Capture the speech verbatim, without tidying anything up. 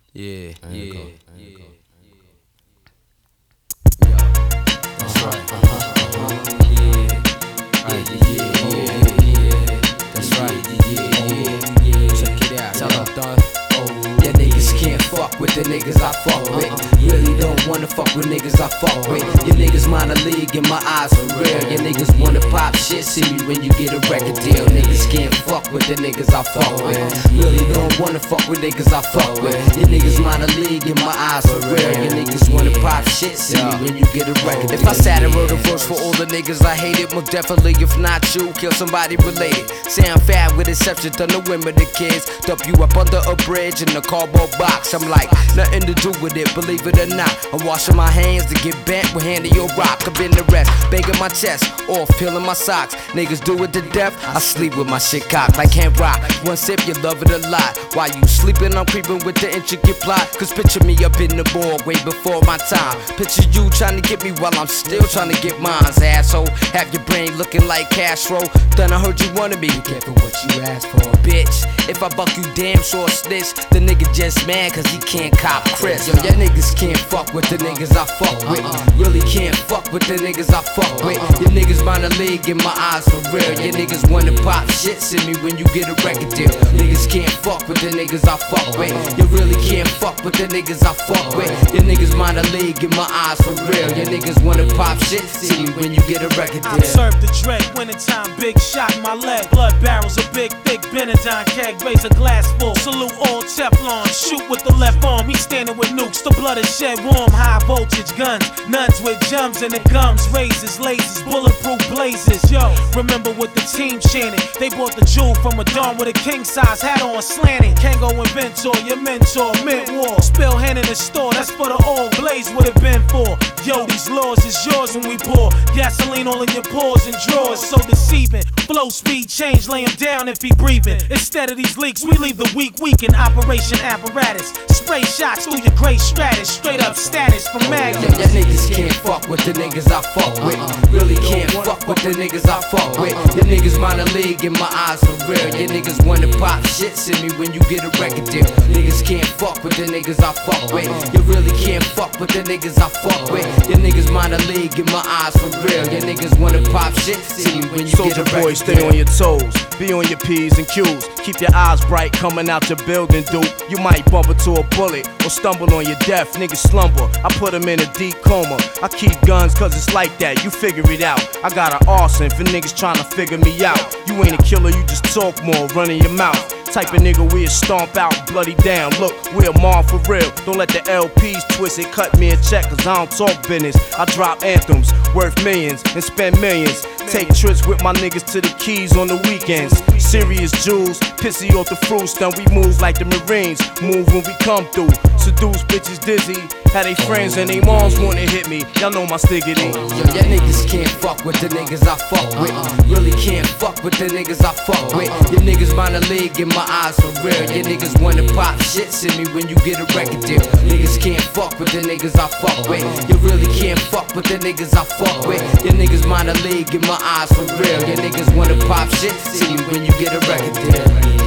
Yeah, yeah, go, yeah. go. That's right. Yeah, yeah, yeah, yeah. That's right. Yeah, yeah, yeah. Check it out. Tell them, dog. Ya niggas can't fuck with the niggas I fuck with. Really don't wanna fuck with niggas I fuck with. Your niggas minor league in my eyes for real. Your niggas wanna pop shit, see me when you get a record deal. Niggas can't fuck with the niggas I fuck with. Really don't wanna fuck with niggas I fuck with. Your niggas minor league in my eyes for real. Your niggas wanna pop shit, see me when you get a record deal. If I sat and wrote a verse for all the niggas I hated, most definitely if not you, kill somebody related. Sound fat with exception to the women, the kids. Dump you up under a bridge in the cardboard box. I'm like, nothing to do with it, believe it or not. I'm washing my hands to get bent with hand of your rock. I've been the rest, banging my chest, off peeling my socks. Niggas do it to death, I sleep with my shit cocked like hand rock. One sip, you love it a lot. While you sleeping, I'm creeping with the intricate plot. Cause picture me up in the morgue way before my time. Picture you trying to get me while I'm still trying to get mine, asshole. Have your brain looking like Castro. Then I heard you wanted me. Be careful what you ask for, bitch. If I buck you damn sure snitch, the nigga just mad cause he can't cop Chris. Yo, ya niggas can't fuck with the niggas I fuck with. Really can't fuck with the niggas I fuck with. Your niggas minor league in my eyes for real. Your niggas wanna pop shit, send me when you get a record deal. Niggas can't fuck with the niggas I fuck with. You really can't fuck with the niggas I fuck with. Your niggas minor league in my eyes for real. Your niggas wanna pop shit, see me when you get a record deal. I serve the dread, winter time, big shot in my leg. Blood barrels, a big, thick Benadine keg, raise a glass full. Salute all Teflon, shoot with the left arm. He standing with nukes, the blood is shed warm. High voltage guns, nuns with jumps and the gums, razors, lasers, bulletproof blazers. Yo, remember what the team chanted. They bought the jewel from a dawn with a king size hat on slanted. Kango inventor, your mentor, mint war. Spill hand in the store, that's for the old blaze would have been for. Yo, these laws is yours when we pour gasoline all in your pores and drawers, so deceiving. Flow speed change, lay him down if he breathing. Instead of these leaks, we leave the weak weak in operation apparatus. Spray shots through your gray stratus, straight up status from Magnum. Ya niggas can't fuck with the niggas I fuck with. Really can't fuck with the niggas I fuck with. Your niggas minor league in my eyes for real. Your niggas wanna pop shit, send me when you get a record deal. Niggas can't fuck with the niggas I fuck with. You really can't fuck with the niggas I fuck with. Your niggas minor league in my eyes for real. Your niggas wanna pop shit, see me when you Soldier get a record boy, stay on your toes, be on your P's and Q's. Keep your eyes bright coming out your building, dude. You might bump into a bullet or stumble on your death. Niggas slumber, I put them in a deep coma. I keep guns cause it's like that, you figure it out. I got an arson for niggas trying to figure me out. You ain't a killer, you just talk more, running your mouth. Type of nigga we'll stomp out, bloody down. Look, we're mob for real. Don't let the L Ps twist it, cut me a check cause I don't talk business. I drop anthems worth millions and spend millions. Take trips with my niggas to the Keys on the weekends. Serious jewels, pissy off the fruits, then we move like the Marines. Move when we come through. Seduce bitches dizzy. Had they friends and they moms wanna hit me. Y'all know my stiggity. Yo, ya niggas can't fuck with the niggas I fuck with. Really can't fuck with the niggas I fuck with. Your niggas minor league in my eyes for real. Your niggas wanna pop shit, send me when you get a record deal. Niggas can't fuck with the niggas I fuck with. You really can't fuck with the niggas I fuck with. Your niggas minor league in my eyes for real. Your niggas wanna pop shit, see me when you get a record deal.